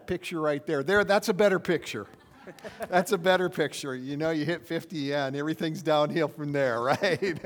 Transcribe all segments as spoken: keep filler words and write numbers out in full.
that picture right there. There, that's a better picture. That's a better picture. You know, you hit fifty, yeah, and everything's downhill from there, right?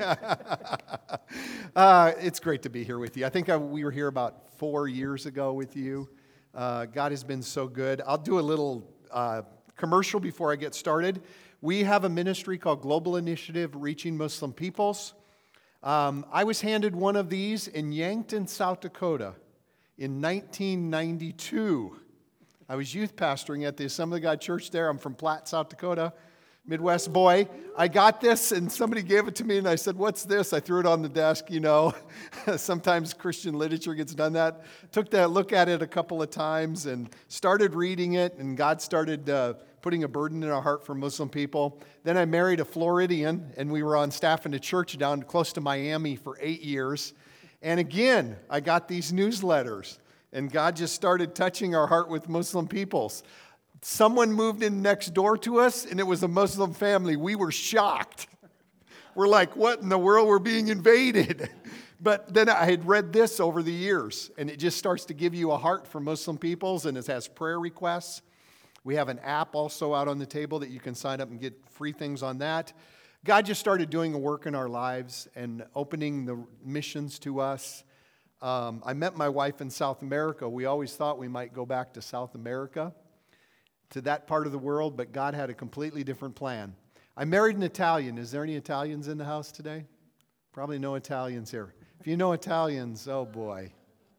uh, it's great to be here with you. I think I, we were here about four years ago with you. Uh, God has been so good. I'll do a little uh, commercial before I get started. We have a ministry called Global Initiative Reaching Muslim Peoples. Um, I was handed one of these in Yankton, South Dakota in nineteen ninety-two. I was youth pastoring at the Assembly of God Church there. I'm from Platte, South Dakota, Midwest boy. I got this, and somebody gave it to me, and I said, "What's this?" I threw it on the desk, you know. Sometimes Christian literature gets done that. Took that look at it a couple of times and started reading it, and God started uh, putting a burden in our heart for Muslim people. Then I married a Floridian, and we were on staff in a church down close to Miami for eight years. And again, I got these newsletters. And God just started touching our heart with Muslim peoples. Someone moved in next door to us, and it was a Muslim family. We were shocked. We're like, what in the world? We're being invaded. But then I had read this over the years, and it just starts to give you a heart for Muslim peoples, and it has prayer requests. We have an app also out on the table that you can sign up and get free things on that. God just started doing a work in our lives and opening the missions to us. Um, I met my wife in South America. We always thought we might go back to South America, to that part of the world, but God had a completely different plan. I married an Italian. Is there any Italians in the house today? Probably no Italians here. If you know Italians, oh boy.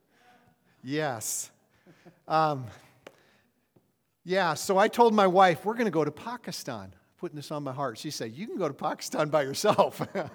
Yes. Um, yeah, so I told my wife, we're going to go to Pakistan. Putting this on my heart. She said, you can go to Pakistan by yourself.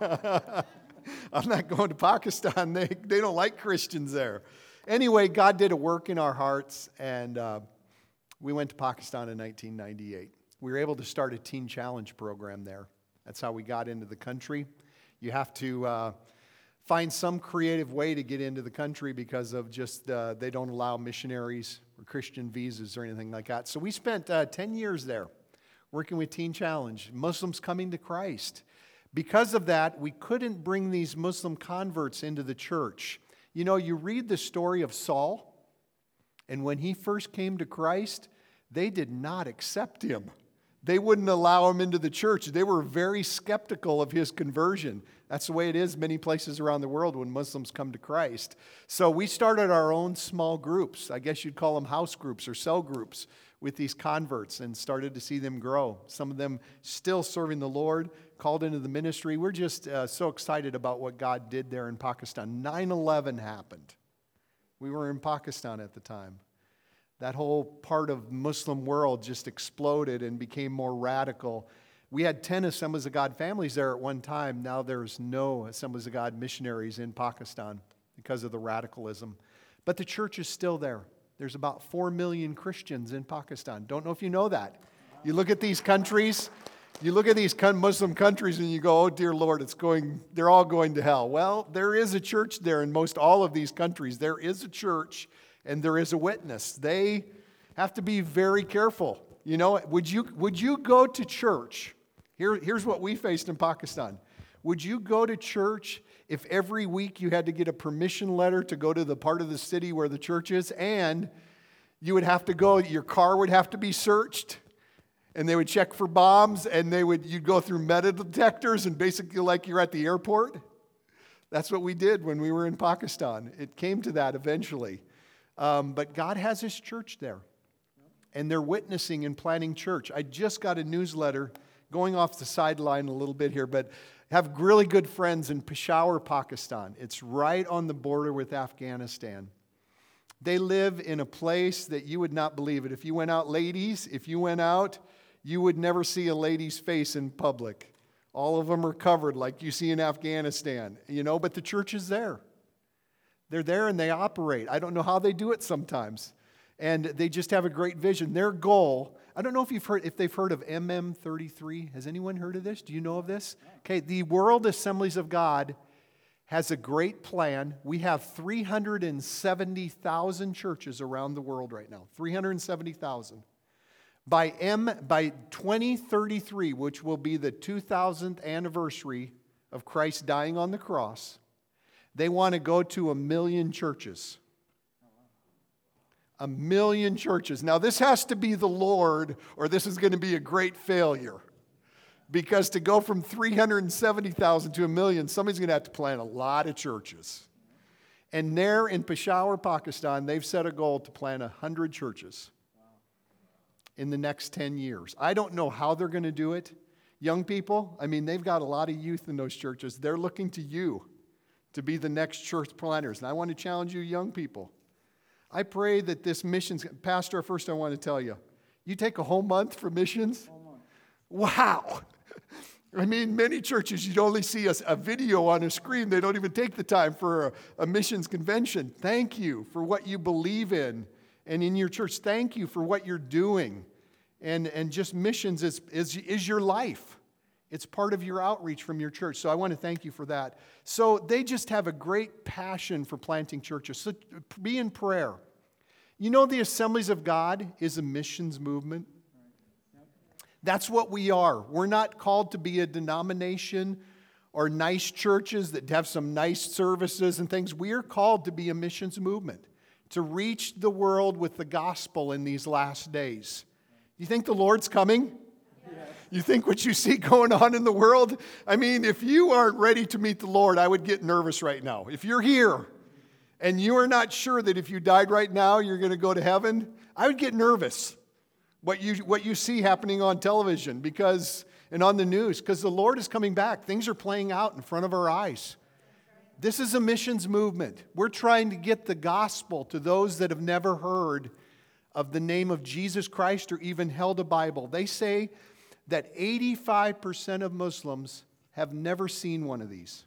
I'm not going to Pakistan. They, they don't like Christians there. Anyway, God did a work in our hearts, and uh, we went to Pakistan in nineteen ninety-eight. We were able to start a Teen Challenge program there. That's how we got into the country. You have to uh, find some creative way to get into the country because of just uh, they don't allow missionaries or Christian visas or anything like that. So we spent uh, ten years there working with Teen Challenge, Muslims coming to Christ. Because of that, we couldn't bring these Muslim converts into the church. You know, you read the story of Saul, and when he first came to Christ, they did not accept him. They wouldn't allow him into the church. They were very skeptical of his conversion. That's the way it is many places around the world when Muslims come to Christ. So we started our own small groups. I guess you'd call them house groups or cell groups with these converts and started to see them grow. Some of them still serving the Lord, called into the ministry. We're just uh, so excited about what God did there in Pakistan. nine eleven happened. We were in Pakistan at the time. That whole part of Muslim world just exploded and became more radical. We had ten Assemblies of God families there at one time. Now there's no Assemblies of God missionaries in Pakistan because of the radicalism. But the church is still there. There's about four million Christians in Pakistan. Don't know if you know that. You look at these countries, you look at these Muslim countries and you go, oh dear Lord, it's going, they're all going to hell. Well, there is a church there in most all of these countries. There is a church and there is a witness. They have to be very careful. You know, would you, would you go to church? Here, here's what we faced in Pakistan. Would you go to church if every week you had to get a permission letter to go to the part of the city where the church is, and you would have to go, your car would have to be searched, and they would check for bombs, and they would you'd go through metal detectors, and basically like you're at the airport? That's what we did when we were in Pakistan. It came to that eventually. Um, but God has His church there, and they're witnessing and planting church. I just got a newsletter, going off the sideline a little bit here, but have really good friends in Peshawar, Pakistan. It's right on the border with Afghanistan. They live in a place that you would not believe it. If you went out, ladies, if you went out, you would never see a lady's face in public. All of them are covered like you see in Afghanistan, you know, but the church is there. They're there and they operate. I don't know how they do it sometimes. And they just have a great vision. Their goal, I don't know if you've heard, if they've heard of M M thirty-three. Has anyone heard of this? Do you know of this? Okay, the World Assemblies of God has a great plan. We have three hundred seventy thousand churches around the world right now. three hundred seventy thousand. By M by twenty thirty-three, which will be the two thousandth anniversary of Christ dying on the cross, they want to go to a million churches. A million churches. Now, this has to be the Lord, or this is going to be a great failure. Because to go from three hundred seventy thousand to a million, somebody's going to have to plant a lot of churches. And there in Peshawar, Pakistan, they've set a goal to plant one hundred churches in the next ten years. I don't know how they're going to do it. Young people, I mean, they've got a lot of youth in those churches. They're looking to you to be the next church planters. And I want to challenge you, young people. I pray that this missions, Pastor, first I want to tell you, you take a whole month for missions? Wow. I mean, many churches, you'd only see a, a video on a screen. They don't even take the time for a, a missions convention. Thank you for what you believe in and in your church. Thank you for what you're doing. And, and just missions is, is, is your life. It's part of your outreach from your church. So I want to thank you for that. So they just have a great passion for planting churches. So be in prayer. You know, the Assemblies of God is a missions movement. That's what we are. We're not called to be a denomination or nice churches that have some nice services and things. We are called to be a missions movement, to reach the world with the gospel in these last days. You think the Lord's coming? Yes. You think what you see going on in the world? I mean, if you aren't ready to meet the Lord, I would get nervous right now. If you're here and you are not sure that if you died right now, you're going to go to heaven, I would get nervous. What you, what you see happening on television because and on the news, because the Lord is coming back. Things are playing out in front of our eyes. This is a missions movement. We're trying to get the gospel to those that have never heard of the name of Jesus Christ or even held a Bible. They say that eighty-five percent of Muslims have never seen one of these.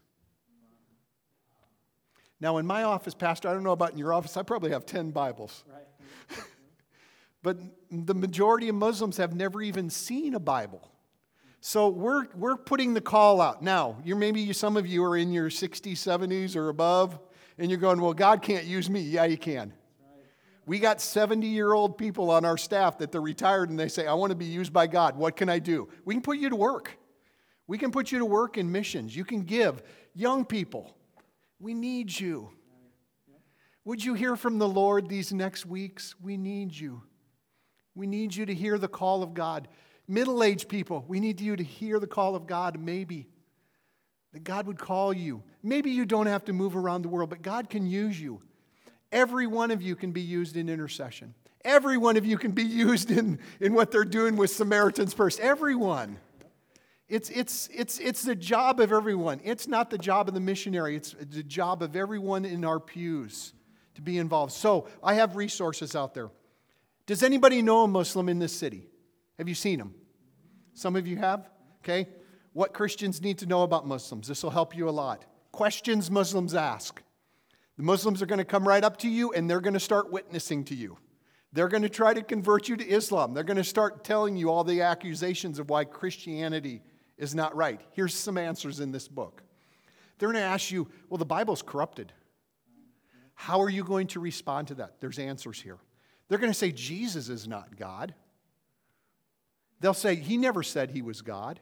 Now, in my office, Pastor, I don't know about in your office, I probably have ten Bibles. Right. But the majority of Muslims have never even seen a Bible. So we're we're putting the call out. Now, you're maybe some of you are in your sixties, seventies or above, and you're going, well, God can't use me. Yeah, He can. We got seventy-year-old people on our staff that they're retired and they say, I want to be used by God. What can I do? We can put you to work. We can put you to work in missions. You can give. Young people, we need you. Would you hear from the Lord these next weeks? We need you. We need you to hear the call of God. Middle-aged people, we need you to hear the call of God, maybe. That God would call you. Maybe you don't have to move around the world, but God can use you. Every one of you can be used in intercession. Every one of you can be used in, in what they're doing with Samaritan's Purse. Everyone. It's, it's, it's, it's the job of everyone. It's not the job of the missionary. It's the job of everyone in our pews to be involved. So I have resources out there. Does anybody know a Muslim in this city? Have you seen them? Some of you have? Okay. What Christians need to know about Muslims. This will help you a lot. Questions Muslims ask. The Muslims are going to come right up to you and they're going to start witnessing to you. They're going to try to convert you to Islam. They're going to start telling you all the accusations of why Christianity is not right. Here's some answers in this book. They're going to ask you, well, the Bible's corrupted. How are you going to respond to that? There's answers here. They're going to say Jesus is not God. They'll say He never said He was God.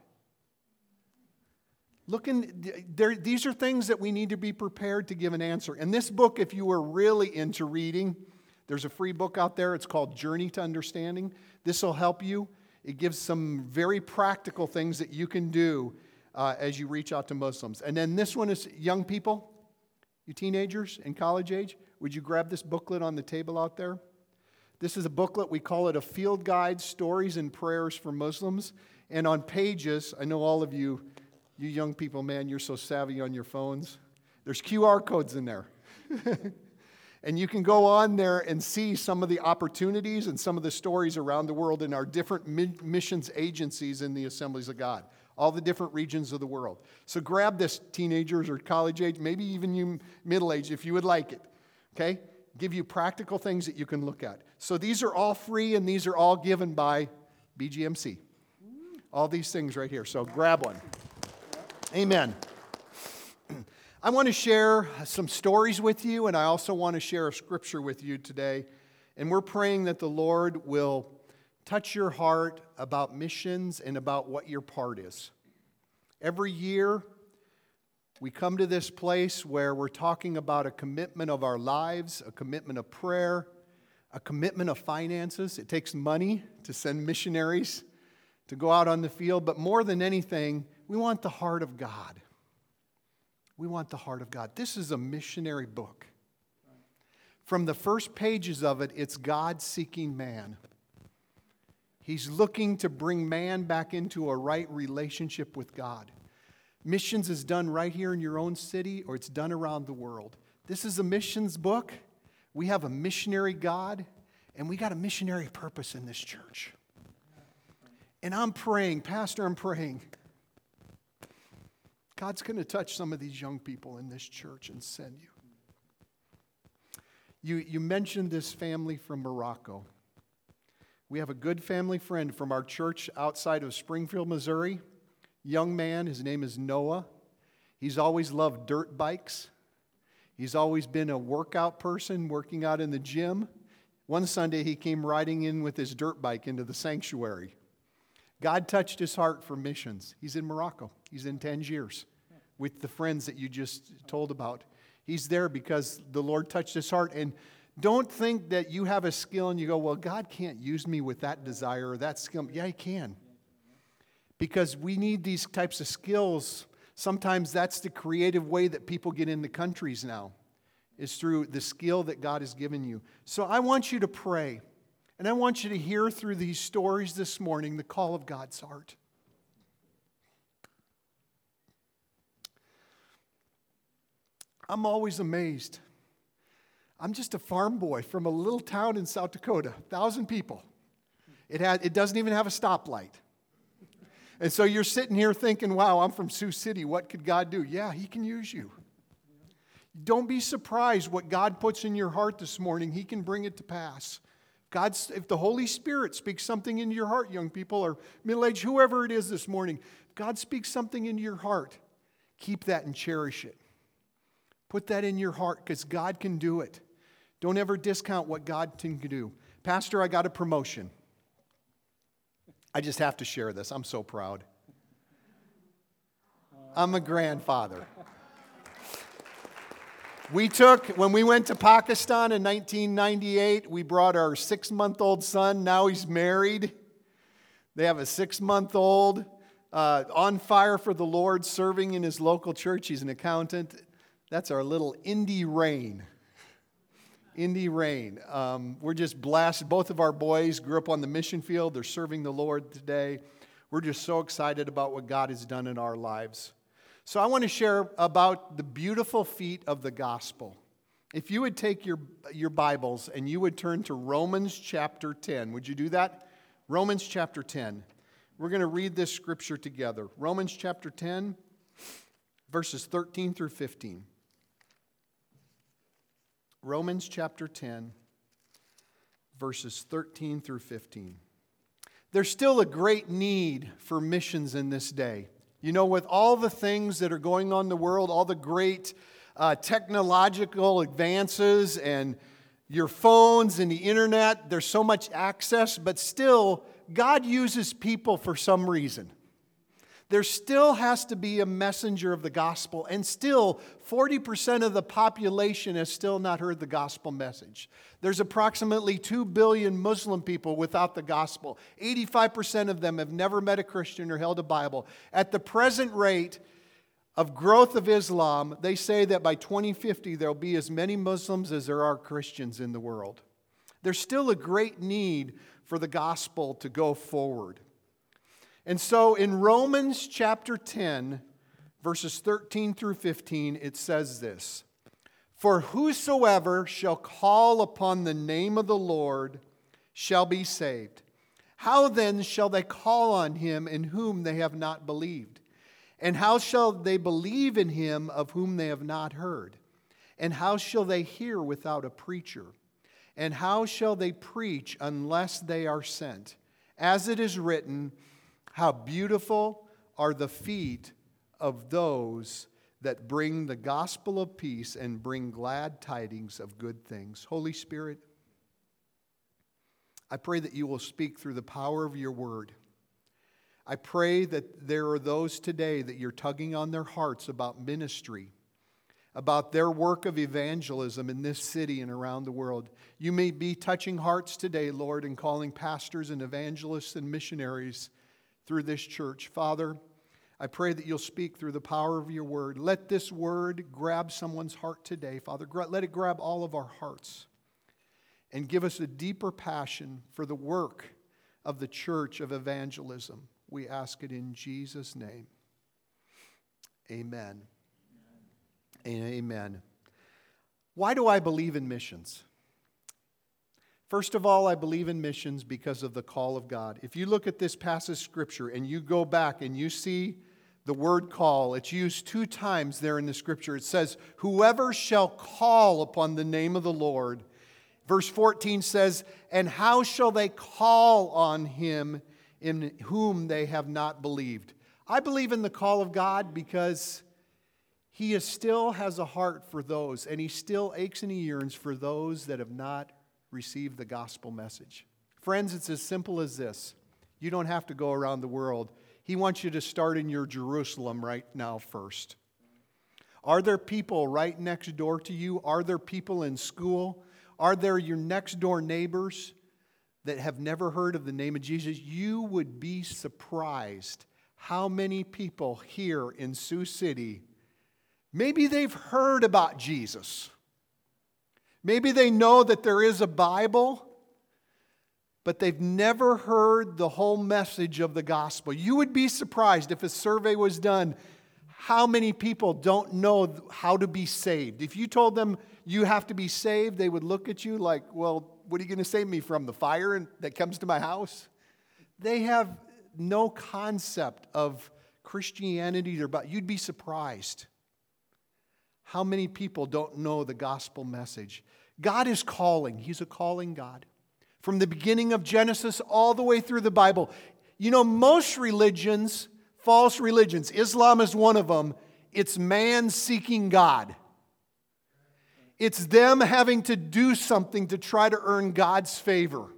Look in, there, these are things that we need to be prepared to give an answer. And this book, if you are really into reading, there's a free book out there. It's called Journey to Understanding. This will help you. It gives some very practical things that you can do uh, as you reach out to Muslims. And then this one is young people, you teenagers in college age. Would you grab this booklet on the table out there? This is a booklet. We call it a field guide, Stories and Prayers for Muslims. And on pages, I know all of you, you young people, man, you're so savvy on your phones. There's Q R codes in there. And you can go on there and see some of the opportunities and some of the stories around the world in our different missions agencies in the Assemblies of God, all the different regions of the world. So grab this, teenagers or college age, maybe even you middle age, if you would like it. Okay? Give you practical things that you can look at. So these are all free and these are all given by B G M C. All these things right here. So grab one. Amen. I want to share some stories with you, and I also want to share a scripture with you today. And we're praying that the Lord will touch your heart about missions and about what your part is. Every year, we come to this place where we're talking about a commitment of our lives, a commitment of prayer, a commitment of finances. It takes money to send missionaries to go out on the field. But more than anything, we want the heart of God. We want the heart of God. This is a missionary book. From the first pages of it, it's God seeking man. He's looking to bring man back into a right relationship with God. Missions is done right here in your own city, or it's done around the world. This is a missions book. We have a missionary God, and we got a missionary purpose in this church. And I'm praying, Pastor, I'm praying, God's going to touch some of these young people in this church and send you. You, you mentioned this family from Morocco. We have a good family friend from our church outside of Springfield, Missouri. Young man, his name is Noah. He's always loved dirt bikes. He's always been a workout person, working out in the gym. One Sunday, he came riding in with his dirt bike into the sanctuary. God touched his heart for missions. He's in Morocco. He's in Tangiers with the friends that you just told about. He's there because the Lord touched his heart. And don't think that you have a skill and you go, well, God can't use me with that desire or that skill. Yeah, He can. Because we need these types of skills. Sometimes that's the creative way that people get into countries now, is through the skill that God has given you. So I want you to pray. And I want you to hear through these stories this morning the call of God's heart. I'm always amazed. I'm just a farm boy from a little town in South Dakota, a thousand people. It, had, it doesn't even have a stoplight. And so you're sitting here thinking, wow, I'm from Sioux City. What could God do? Yeah, He can use you. Don't be surprised what God puts in your heart this morning. He can bring it to pass. God's, if the Holy Spirit speaks something into your heart, young people, or middle-aged, whoever it is this morning, if God speaks something into your heart, keep that and cherish it. Put that in your heart because God can do it. Don't ever discount what God can do. Pastor, I got a promotion. I just have to share this. I'm so proud. I'm a grandfather. We took, when we went to Pakistan in nineteen ninety-eight, we brought our six-month-old son. Now he's married. They have a six-month-old uh, on fire for the Lord, serving in his local church. He's an accountant. That's our little Indy Rain. Indy Rain. Um, we're just blessed. Both of our boys grew up on the mission field. They're serving the Lord today. We're just so excited about what God has done in our lives. So I want to share about the beautiful feet of the gospel. If you would take your, your Bibles and you would turn to Romans chapter ten. Would you do that? Romans chapter ten. We're going to read this scripture together. Romans chapter ten, verses thirteen through fifteen. Romans chapter ten, verses thirteen through fifteen. There's still a great need for missions in this day. You know, with all the things that are going on in the world, all the great uh, technological advances and your phones and the internet, there's so much access, but still, God uses people for some reason. There still has to be a messenger of the gospel, and still forty percent of the population has still not heard the gospel message. There's approximately two billion Muslim people without the gospel. eighty-five percent of them have never met a Christian or held a Bible. At the present rate of growth of Islam, they say that by twenty fifty there will be as many Muslims as there are Christians in the world. There's still a great need for the gospel to go forward. And so in Romans chapter ten, verses thirteen through fifteen, it says this: For whosoever shall call upon the name of the Lord shall be saved. How then shall they call on him in whom they have not believed? And how shall they believe in him of whom they have not heard? And how shall they hear without a preacher? And how shall they preach unless they are sent? As it is written, how beautiful are the feet of those that bring the gospel of peace and bring glad tidings of good things. Holy Spirit, I pray that you will speak through the power of your word. I pray that there are those today that you're tugging on their hearts about ministry, about their work of evangelism in this city and around the world. You may be touching hearts today, Lord, and calling pastors and evangelists and missionaries through this church. Father, I pray that you'll speak through the power of your word. Let this word grab someone's heart today, Father. Let it grab all of our hearts and give us a deeper passion for the work of the church of evangelism. We ask it in Jesus' name. Amen. Amen. Why do I believe in missions? First of all, I believe in missions because of the call of God. If you look at this passage of Scripture and you go back and you see the word call, it's used two times there in the Scripture. It says, whoever shall call upon the name of the Lord. Verse fourteen says, and how shall they call on him in whom they have not believed? I believe in the call of God because He is still has a heart for those, and He still aches and He yearns for those that have not received the gospel message. Friends, it's as simple as this. You don't have to go around the world. He wants you to start in your Jerusalem right now first. Are there people right next door to you? Are there people in school? Are there your next door neighbors that have never heard of the name of Jesus? You would be surprised how many people here in Sioux City, maybe they've heard about Jesus. Maybe they know that there is a Bible, but they've never heard the whole message of the gospel. You would be surprised if a survey was done how many people don't know how to be saved. If you told them you have to be saved, they would look at you like, well, what are you going to save me from? The fire that comes to my house? They have no concept of Christianity. About. You'd be surprised how many people don't know the gospel message. God is calling. He's a calling God. From the beginning of Genesis all the way through the Bible. You know, most religions, false religions, Islam is one of them, it's man seeking God. It's them having to do something to try to earn God's favor.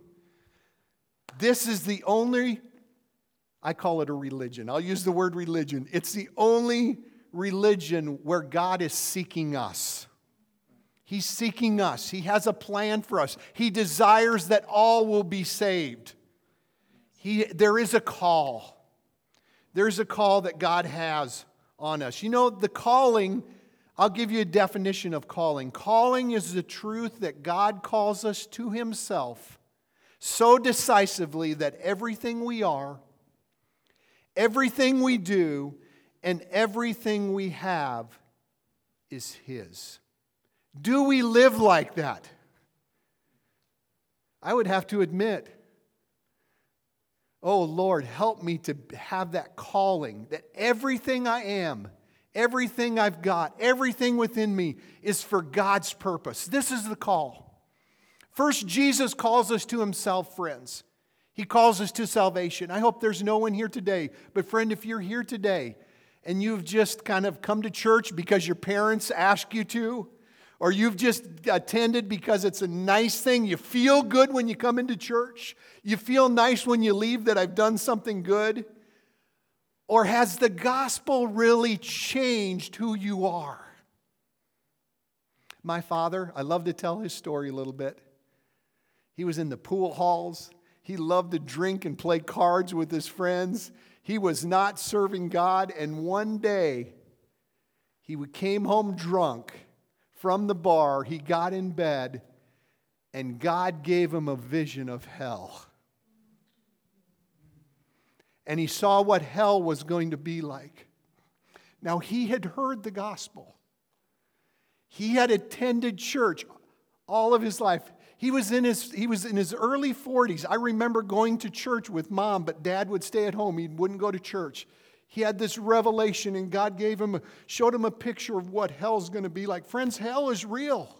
This is the only, I call it a religion. I'll use the word religion. It's the only religion where God is seeking us. He's seeking us. He has a plan for us. He desires that all will be saved. He, there is a call. There's a call that God has on us. You know, the calling, I'll give you a definition of calling. Calling is the truth that God calls us to Himself so decisively that everything we are, everything we do, and everything we have is His. Do we live like that? I would have to admit, oh Lord, help me to have that calling, that everything I am, everything I've got, everything within me is for God's purpose. This is the call. First, Jesus calls us to Himself, friends. He calls us to salvation. I hope there's no one here today, but friend, if you're here today and you've just kind of come to church because your parents ask you to, or you've just attended because it's a nice thing. You feel good when you come into church. You feel nice when you leave that I've done something good. Or has the gospel really changed who you are? My father, I love to tell his story a little bit. He was in the pool halls. He loved to drink and play cards with his friends. He was not serving God. And one day, he came home drunk from the bar. He got in bed, and God gave him a vision of hell. And he saw what hell was going to be like. Now, he had heard the gospel. He had attended church all of his life. He was in his, he was in his early forties. I remember going to church with Mom, but Dad would stay at home. He wouldn't go to church. He had this revelation, and God gave him, a, showed him a picture of what hell's going to be like. Friends, hell is real.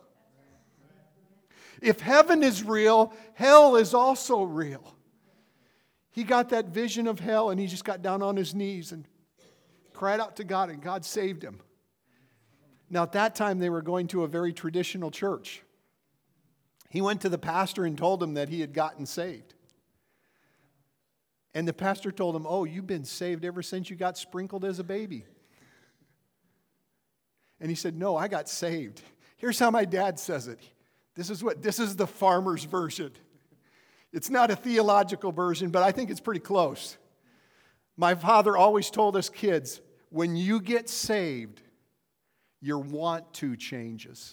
If heaven is real, hell is also real. He got that vision of hell, and he just got down on his knees and cried out to God, and God saved him. Now, at that time, they were going to a very traditional church. He went to the pastor and told him that he had gotten saved. And the pastor told him, oh, you've been saved ever since you got sprinkled as a baby. And he said, no, I got saved. Here's how my dad says it. This is what this is the farmer's version. It's not a theological version, but I think it's pretty close. My father always told us kids, when you get saved, your want to changes.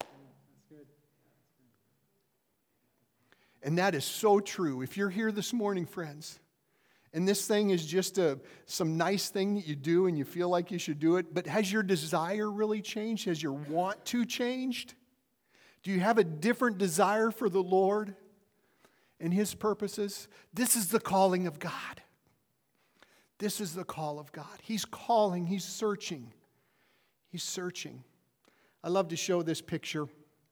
And that is so true. If you're here this morning, friends, and this thing is just a some nice thing that you do and you feel like you should do it, but has your desire really changed? Has your want to changed? Do you have a different desire for the Lord and His purposes? This is the calling of God. This is the call of God. He's calling. He's searching. He's searching. I love to show this picture.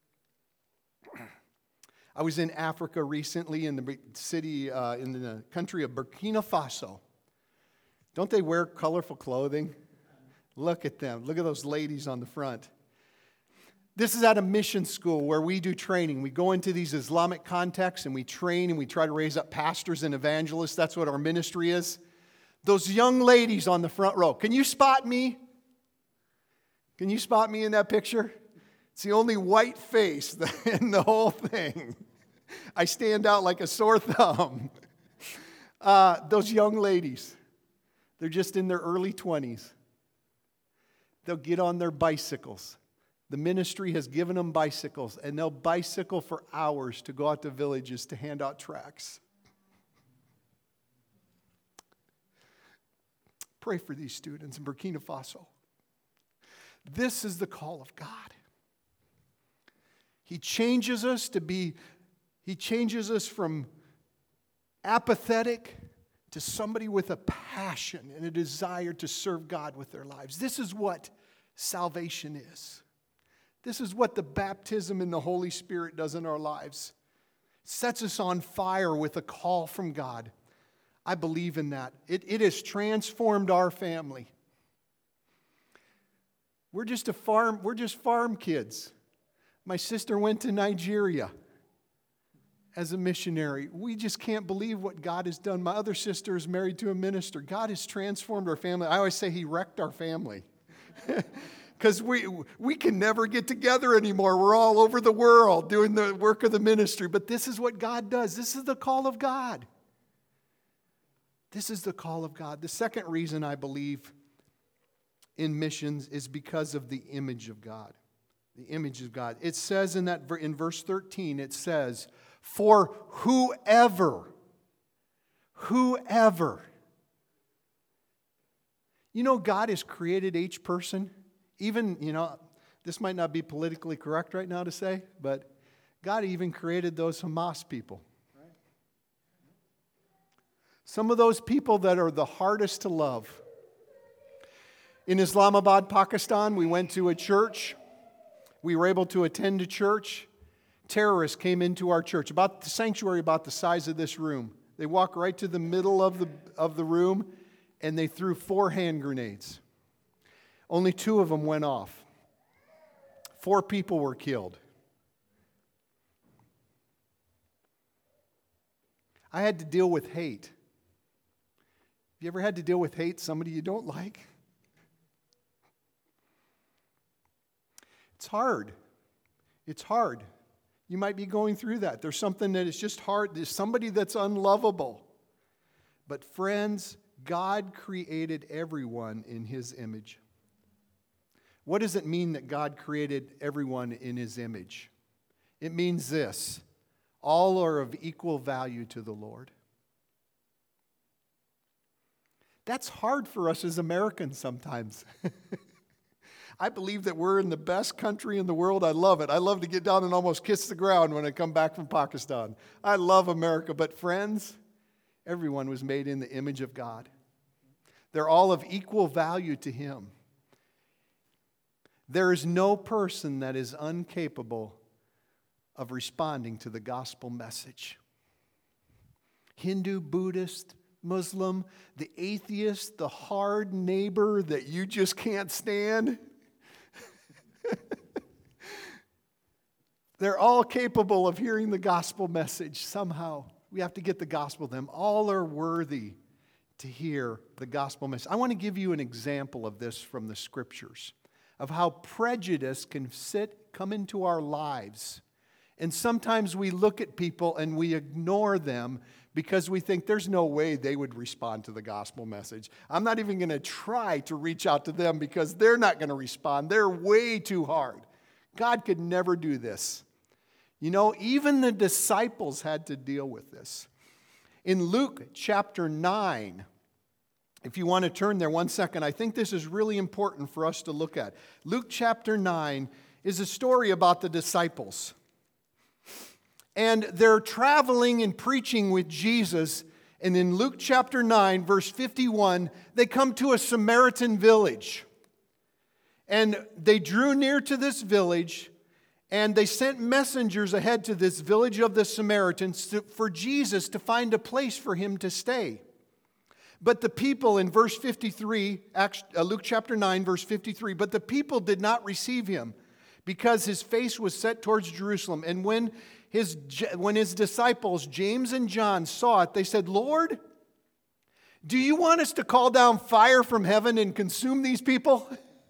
I was in Africa recently in the city, uh, in the country of Burkina Faso. Don't they wear colorful clothing? Look at them. Look at those ladies on the front. This is at a mission school where we do training. We go into these Islamic contexts and we train and we try to raise up pastors and evangelists. That's what our ministry is. Those young ladies on the front row. Can you spot me? Can you spot me in that picture? It's the only white face in the whole thing. I stand out like a sore thumb. Uh, those young ladies, they're just in their early twenties. They'll get on their bicycles. The ministry has given them bicycles, and they'll bicycle for hours to go out to villages to hand out tracts. Pray for these students in Burkina Faso. This is the call of God. He changes us to be, He changes us from apathetic to somebody with a passion and a desire to serve God with their lives. This is what salvation is. This is what the baptism in the Holy Spirit does in our lives. It sets us on fire with a call from God. I believe in that. It, it has transformed our family. We're just a farm, we're just farm kids. My sister went to Nigeria as a missionary. We just can't believe what God has done. My other sister is married to a minister. God has transformed our family. I always say He wrecked our family. Because we, we can never get together anymore. We're all over the world doing the work of the ministry. But this is what God does. This is the call of God. This is the call of God. The second reason I believe in missions is because of the image of God. The image of God. It says in that in verse thirteen, it says, for whoever, whoever. You know, God has created each person. Even, you know, this might not be politically correct right now to say, but God even created those Hamas people. Some of those people that are the hardest to love. In Islamabad, Pakistan, we went to a church. We were able to attend a church. Terrorists came into our church, about the sanctuary about the size of this room. They walked right to the middle of the, of the room, and they threw four hand grenades. Only two of them went off. Four people were killed. I had to deal with hate. Have you ever had to deal with hate, somebody you don't like? It's hard. It's hard. You might be going through that. There's something that is just hard. There's somebody that's unlovable. But friends, God created everyone in His image. What does it mean that God created everyone in His image? It means this: all are of equal value to the Lord. That's hard for us as Americans sometimes. I believe that we're in the best country in the world. I love it. I love to get down and almost kiss the ground when I come back from Pakistan. I love America. But friends, everyone was made in the image of God. They're all of equal value to Him. There is no person that is incapable of responding to the gospel message. Hindu, Buddhist, Muslim, the atheist, the hard neighbor that you just can't stand. They're all capable of hearing the gospel message somehow. We have to get the gospel to them. All are worthy to hear the gospel message. I want to give you an example of this from the Scriptures. of how prejudice can sit, come into our lives. And sometimes we look at people and we ignore them because we think there's no way they would respond to the gospel message. I'm not even going to try to reach out to them because they're not going to respond. They're way too hard. God could never do this. You know, even the disciples had to deal with this. In Luke chapter nine, if you want to turn there one second, I think this is really important for us to look at. Luke chapter nine is a story about the disciples. And they're traveling and preaching with Jesus. And in Luke chapter nine, verse fifty-one, they come to a Samaritan village. And they drew near to this village, and they sent messengers ahead to this village of the Samaritans to, for Jesus to find a place for him to stay. But the people, in verse fifty-three, Acts, uh, Luke chapter nine, verse fifty-three, but the people did not receive him because his face was set towards Jerusalem. And when his, when his disciples, James and John, saw it, they said, Lord, do you want us to call down fire from heaven and consume these people?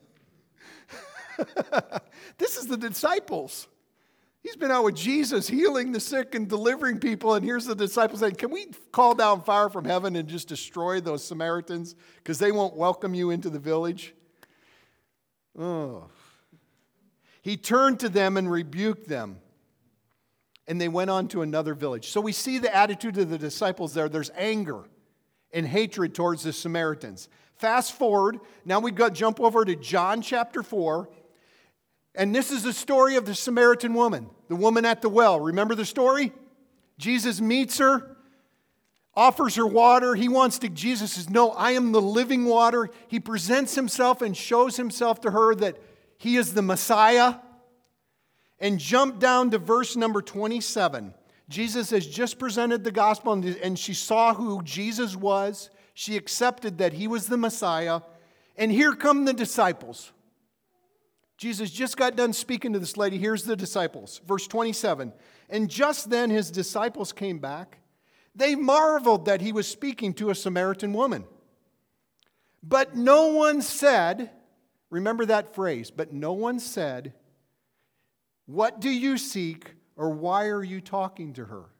This is the disciples. He's been out with Jesus healing the sick and delivering people, and here's the disciples saying, can we call down fire from heaven and just destroy those Samaritans because they won't welcome you into the village? Oh. He turned to them and rebuked them, and they went on to another village. So we see the attitude of the disciples there. There's anger and hatred towards the Samaritans. Fast forward, now we got jump over to John chapter four. And this is the story of the Samaritan woman, the woman at the well. Remember the story? Jesus meets her, offers her water. He wants to, Jesus says, no, I am the living water. He presents himself and shows himself to her that he is the Messiah. And jump down to verse number twenty-seven. Jesus has just presented the gospel, and she saw who Jesus was. She accepted that he was the Messiah. And here come the disciples. Jesus just got done speaking to this lady. Here's the disciples. Verse twenty-seven. And just then his disciples came back. They marveled that he was speaking to a Samaritan woman. But no one said, remember that phrase, but no one said, what do you seek, or why are you talking to her?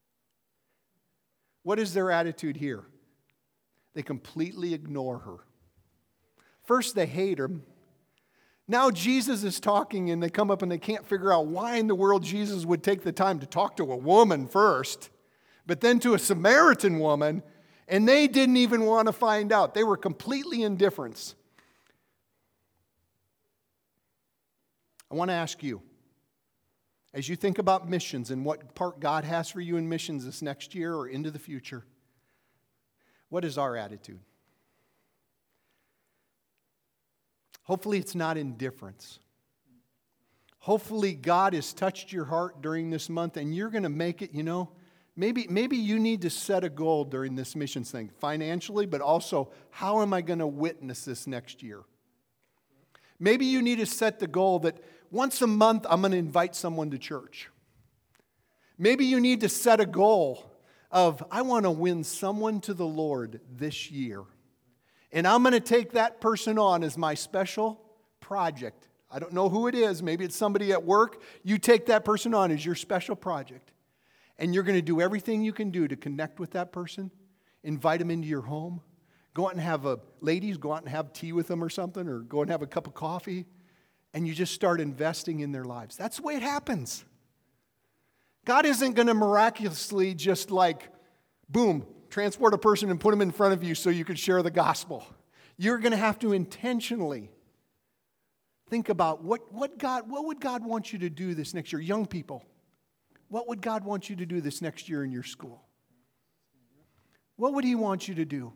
What is their attitude here? They completely ignore her. First, they hate her. Now Jesus is talking, and they come up and they can't figure out why in the world Jesus would take the time to talk to a woman first, but then to a Samaritan woman, and they didn't even want to find out. They were completely indifferent. I want to ask you, as you think about missions and what part God has for you in missions this next year or into the future, what is our attitude? Hopefully it's not indifference. Hopefully God has touched your heart during this month and you're going to make it, you know, maybe, maybe you need to set a goal during this missions thing, financially, but also how am I going to witness this next year? Maybe you need to set the goal that once a month I'm going to invite someone to church. Maybe you need to set a goal of I want to win someone to the Lord this year. And I'm going to take that person on as my special project. I don't know who it is. Maybe it's somebody at work. You take that person on as your special project. And you're going to do everything you can do to connect with that person, invite them into your home, go out and have a, ladies, go out and have tea with them or something, or go and have a cup of coffee, and you just start investing in their lives. That's the way it happens. God isn't going to miraculously just like, boom, transport a person and put them in front of you so you can share the gospel. You're going to have to intentionally think about what, what God, what would God want you to do this next year? Young people, what would God want you to do this next year in your school? What would He want you to do?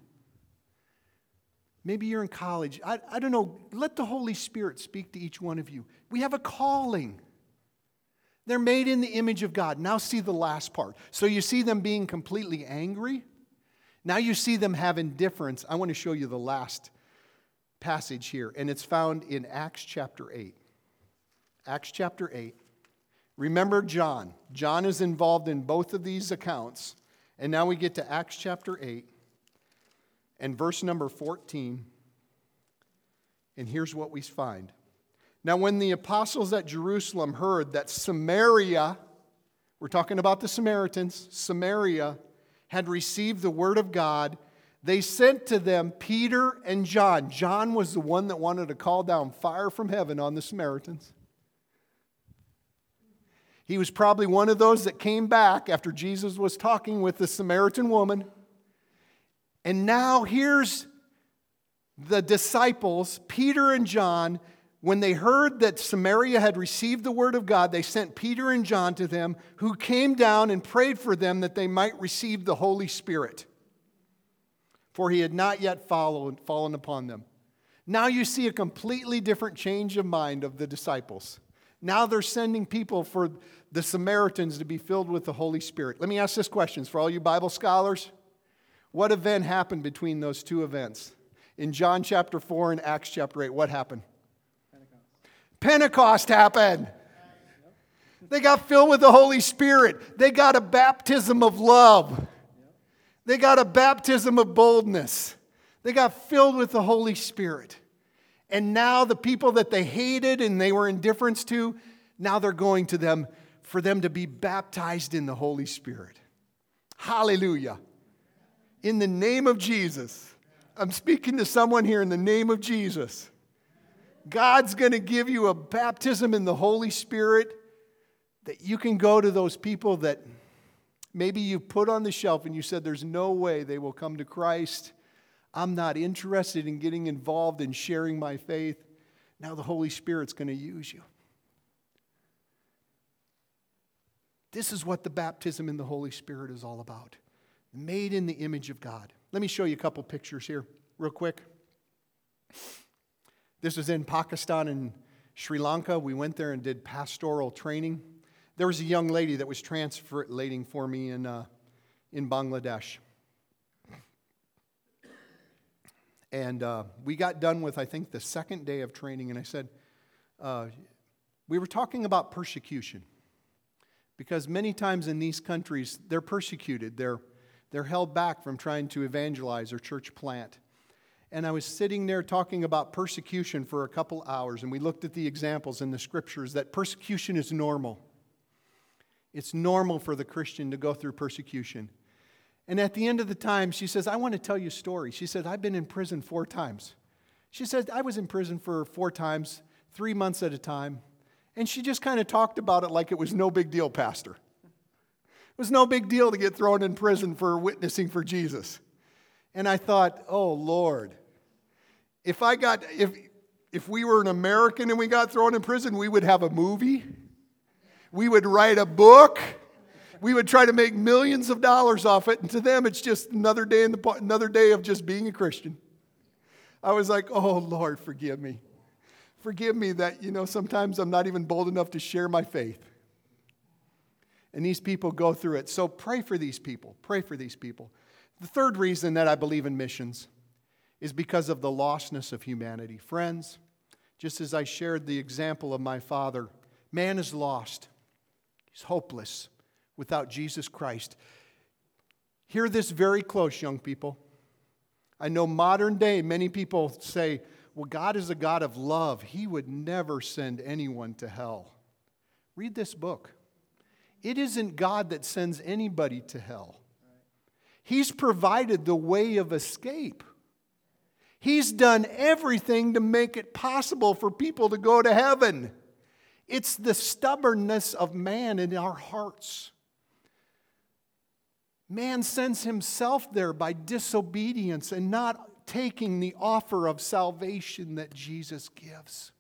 Maybe you're in college. I, I don't know. Let the Holy Spirit speak to each one of you. We have a calling. They're made in the image of God. Now see the last part. So you see them being completely angry. Now you see them have indifference. I want to show you the last passage here, and it's found in Acts chapter eight. Acts chapter eight. Remember John. John is involved in both of these accounts. And now we get to Acts chapter eight and verse number fourteen. And here's what we find. Now, when the apostles at Jerusalem heard that Samaria, we're talking about the Samaritans, Samaria had received the word of God, they sent to them Peter and John. John was the one that wanted to call down fire from heaven on the Samaritans. He was probably one of those that came back after Jesus was talking with the Samaritan woman. And now here's the disciples, Peter and John. When they heard that Samaria had received the word of God, they sent Peter and John to them, who came down and prayed for them that they might receive the Holy Spirit. For he had not yet followed, fallen upon them. Now you see a completely different change of mind of the disciples. Now they're sending people for the Samaritans to be filled with the Holy Spirit. Let me ask this question for all you Bible scholars. What event happened between those two events? In John chapter four and Acts chapter eight, what happened? Pentecost, Pentecost happened. They got filled with the Holy Spirit. They got a baptism of love. They got a baptism of boldness. They got filled with the Holy Spirit. And now the people that they hated and they were indifferent to, now they're going to them for them to be baptized in the Holy Spirit. Hallelujah. In the name of Jesus. I'm speaking to someone here in the name of Jesus. God's going to give you a baptism in the Holy Spirit that you can go to those people that maybe you put on the shelf and you said, there's no way they will come to Christ. I'm not interested in getting involved in sharing my faith. Now the Holy Spirit's going to use you. This is what the baptism in the Holy Spirit is all about. Made in the image of God. Let me show you a couple pictures here real quick. This is in Pakistan and Sri Lanka. We went there and did pastoral training. There was a young lady that was translating for me in, uh, in Bangladesh. And uh, we got done with, I think, the second day of training, and I said, uh, we were talking about persecution. Because many times in these countries, they're persecuted. They're, they're held back from trying to evangelize or church plant. And I was sitting there talking about persecution for a couple hours, and we looked at the examples in the scriptures that persecution is normal. It's normal for the Christian to go through persecution. And at the end of the time, she says, I want to tell you a story. She said, I've been in prison four times. She said, I was in prison for four times, three months at a time. And she just kind of talked about it like it was no big deal, Pastor. It was no big deal to get thrown in prison for witnessing for Jesus. And I thought, oh, Lord, if I got, if, if we were an American and we got thrown in prison, we would have a movie. We would write a book. We would try to make millions of dollars off it. And to them, it's just another day in the another day of just being a Christian. I was like, oh, Lord, forgive me. Forgive me that, you know, sometimes I'm not even bold enough to share my faith. And these people go through it. So pray for these people. Pray for these people. The third reason that I believe in missions is because of the lostness of humanity. Friends, just as I shared the example of my father, man is lost. He's hopeless without Jesus Christ. Hear this very close, young people. I know modern day, many people say, well, God is a God of love. He would never send anyone to hell. Read this book. It isn't God that sends anybody to hell. He's provided the way of escape. He's done everything to make it possible for people to go to heaven. It's the stubbornness of man in our hearts. Man sends himself there by disobedience and not taking the offer of salvation that Jesus gives.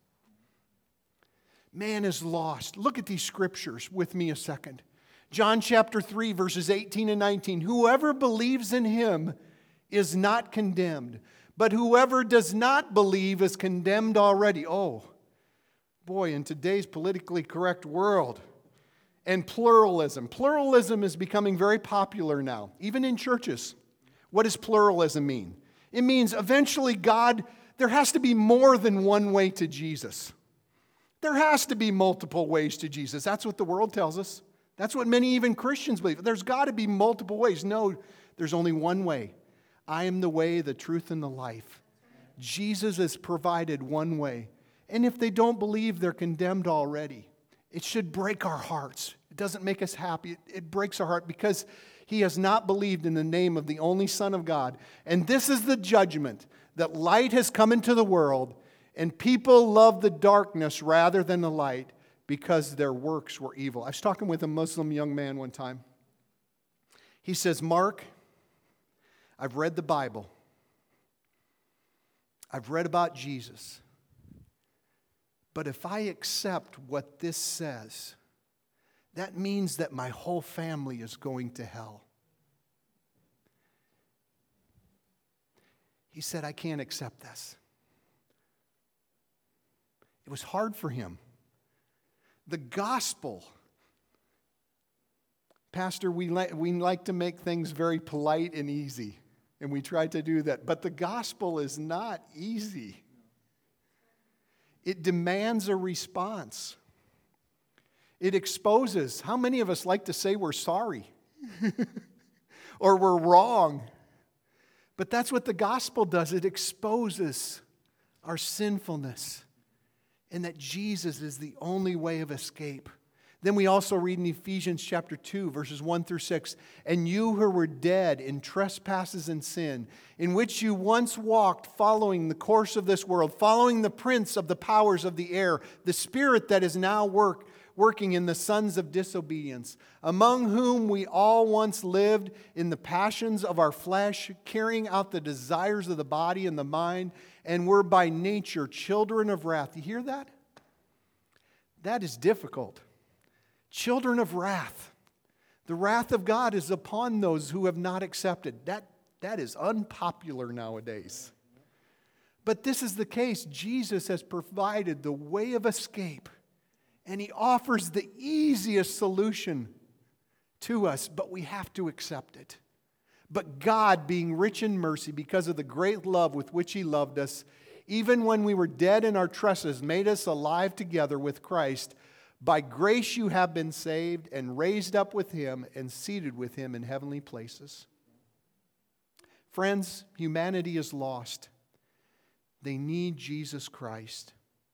Man is lost. Look at these scriptures with me a second. John chapter three, verses eighteen and nineteen. Whoever believes in him is not condemned, but whoever does not believe is condemned already. Oh, boy, in today's politically correct world and pluralism. Pluralism is becoming very popular now, even in churches. What does pluralism mean? It means eventually God, there has to be more than one way to Jesus. There has to be multiple ways to Jesus. That's what the world tells us. That's what many even Christians believe. There's got to be multiple ways. No, there's only one way. I am the way, the truth, and the life. Jesus has provided one way. And if they don't believe, they're condemned already. It should break our hearts. It doesn't make us happy. It, it breaks our heart because he has not believed in the name of the only Son of God. And this is the judgment, that light has come into the world, and people love the darkness rather than the light because their works were evil. I was talking with a Muslim young man one time. He says, Mark, I've read the Bible. I've read about Jesus. But if I accept what this says, that means that my whole family is going to hell. He said, I can't accept this. It was hard for him. The gospel. Pastor, we like, we like to make things very polite and easy, and we try to do that. But the gospel is not easy. It demands a response. It exposes. How many of us like to say we're sorry or we're wrong? But that's what the gospel does. It exposes our sinfulness and that Jesus is the only way of escape. Then we also read in Ephesians chapter two, verses one through six, and you who were dead in trespasses and sin, in which you once walked following the course of this world, following the prince of the powers of the air, the spirit that is now work, working in the sons of disobedience, among whom we all once lived in the passions of our flesh, carrying out the desires of the body and the mind, and were by nature children of wrath. You hear that? That is difficult. Children of wrath. The wrath of God is upon those who have not accepted. That, that is unpopular nowadays. But this is the case. Jesus has provided the way of escape, and He offers the easiest solution to us, but we have to accept it. But God, being rich in mercy because of the great love with which He loved us, even when we were dead in our trespasses, made us alive together with Christ. By grace you have been saved and raised up with Him and seated with Him in heavenly places. Friends, humanity is lost. They need Jesus Christ.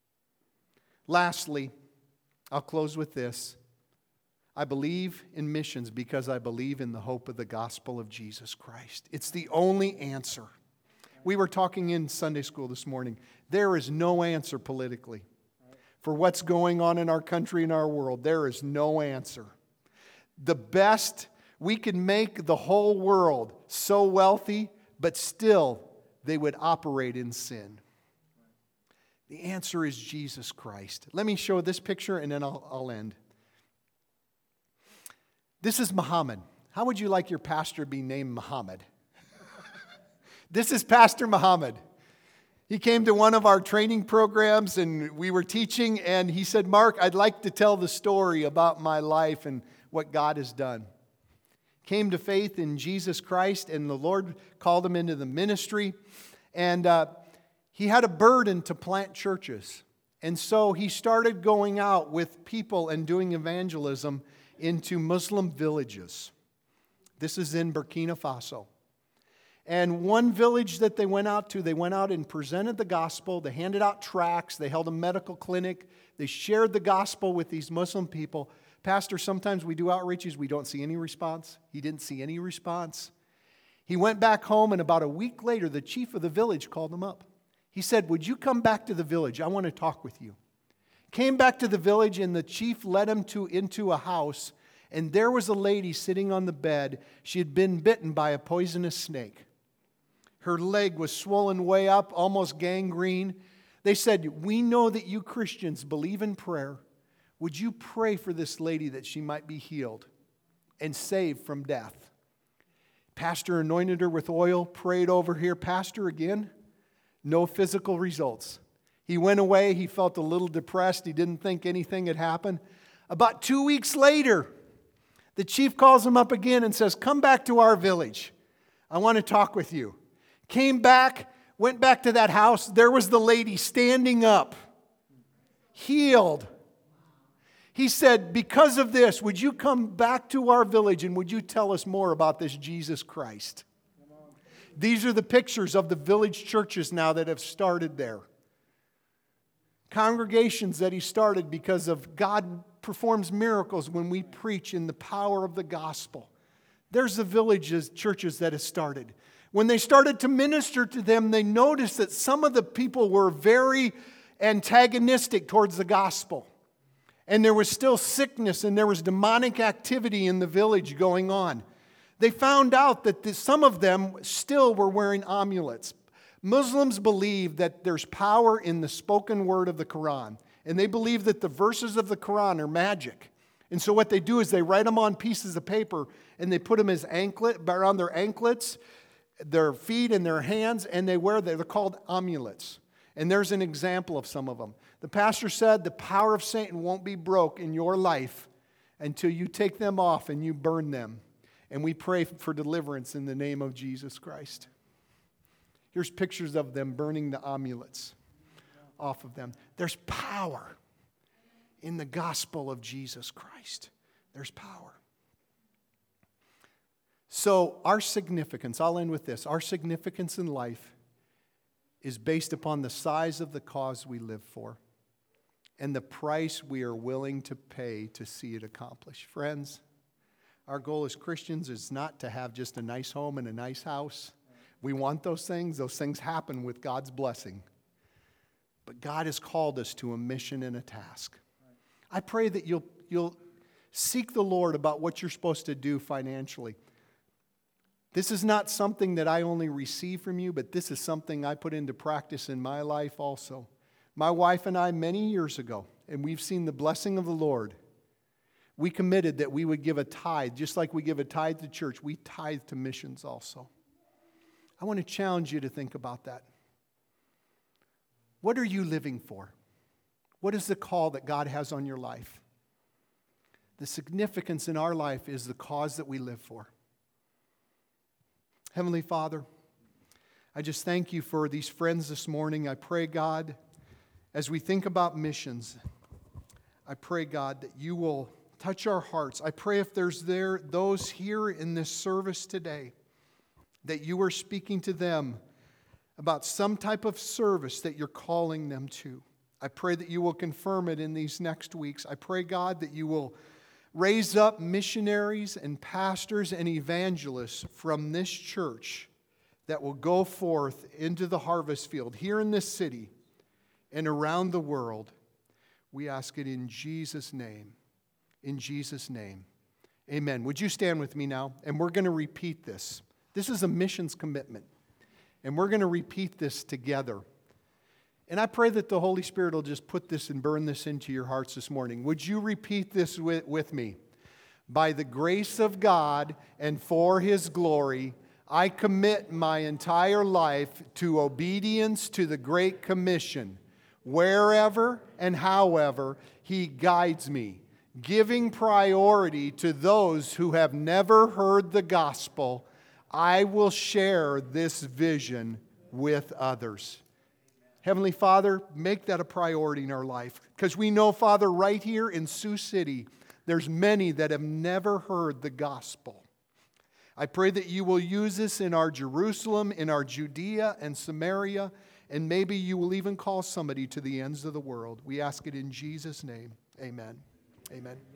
Lastly, I'll close with this. I believe in missions because I believe in the hope of the gospel of Jesus Christ. It's the only answer. We were talking in Sunday school this morning. There is no answer politically. For what's going on in our country and our world, there is no answer. The best, we can make the whole world so wealthy, but still they would operate in sin. The answer is Jesus Christ. Let me show this picture and then I'll, I'll end. This is Muhammad. How would you like your pastor to be named Muhammad? This is Pastor Muhammad. He came to one of our training programs and we were teaching, and he said, Mark, I'd like to tell the story about my life and what God has done. Came to faith in Jesus Christ, and the Lord called him into the ministry. And uh, he had a burden to plant churches. And so he started going out with people and doing evangelism into Muslim villages. This is in Burkina Faso. And one village that they went out to, they went out and presented the gospel. They handed out tracts. They held a medical clinic. They shared the gospel with these Muslim people. Pastor, sometimes we do outreaches. We don't see any response. He didn't see any response. He went back home, and about a week later, the chief of the village called him up. He said, would you come back to the village? I want to talk with you. Came back to the village, and the chief led him to, into a house, and there was a lady sitting on the bed. She had been bitten by a poisonous snake. Her leg was swollen way up, almost gangrene. They said, we know that you Christians believe in prayer. Would you pray for this lady that she might be healed and saved from death? Pastor anointed her with oil, prayed over here. Pastor, again, no physical results. He went away. He felt a little depressed. He didn't think anything had happened. About two weeks later, the chief calls him up again and says, come back to our village. I want to talk with you. Came back, went back to that house. There was the lady standing up, healed. He said, because of this, would you come back to our village and would you tell us more about this Jesus Christ? These are the pictures of the village churches now that have started there. Congregations that he started because of God performs miracles when we preach in the power of the gospel. There's the villages, churches that have started. When they started to minister to them, they noticed that some of the people were very antagonistic towards the gospel. And there was still sickness and there was demonic activity in the village going on. They found out that the, some of them still were wearing amulets. Muslims believe that there's power in the spoken word of the Quran. And they believe that the verses of the Quran are magic. And so what they do is they write them on pieces of paper and they put them as anklet, around their anklets, their feet and their hands, and they wear them. They're called amulets. And there's an example of some of them. The pastor said the power of Satan won't be broke in your life until you take them off and you burn them. And we pray for deliverance in the name of Jesus Christ. Here's pictures of them burning the amulets off of them. There's power in the gospel of Jesus Christ. There's power. So our significance, I'll end with this. Our significance in life is based upon the size of the cause we live for and the price we are willing to pay to see it accomplished. Friends, our goal as Christians is not to have just a nice home and a nice house. We want those things. Those things happen with God's blessing. But God has called us to a mission and a task. I pray that you'll, you'll seek the Lord about what you're supposed to do financially. This is not something that I only receive from you, but this is something I put into practice in my life also. My wife and I, many years ago, and we've seen the blessing of the Lord, we committed that we would give a tithe, just like we give a tithe to church, we tithe to missions also. I want to challenge you to think about that. What are you living for? What is the call that God has on your life? The significance in our life is the cause that we live for. Heavenly Father, I just thank you for these friends this morning. I pray, God, as we think about missions, I pray, God, that you will touch our hearts. I pray if there's there those here in this service today, that you are speaking to them about some type of service that you're calling them to. I pray that you will confirm it in these next weeks. I pray, God, that you will raise up missionaries and pastors and evangelists from this church that will go forth into the harvest field here in this city and around the world. We ask it in Jesus' name. In Jesus' name. Amen. Would you stand with me now? And we're going to repeat this. This is a missions commitment. And we're going to repeat this together. And I pray that the Holy Spirit will just put this and burn this into your hearts this morning. Would you repeat this with, with me? By the grace of God and for His glory, I commit my entire life to obedience to the Great Commission, wherever and however He guides me, giving priority to those who have never heard the gospel. I will share this vision with others. Heavenly Father, make that a priority in our life. Because we know, Father, right here in Sioux City, there's many that have never heard the gospel. I pray that you will use this in our Jerusalem, in our Judea and Samaria, and maybe you will even call somebody to the ends of the world. We ask it in Jesus' name. Amen. Amen.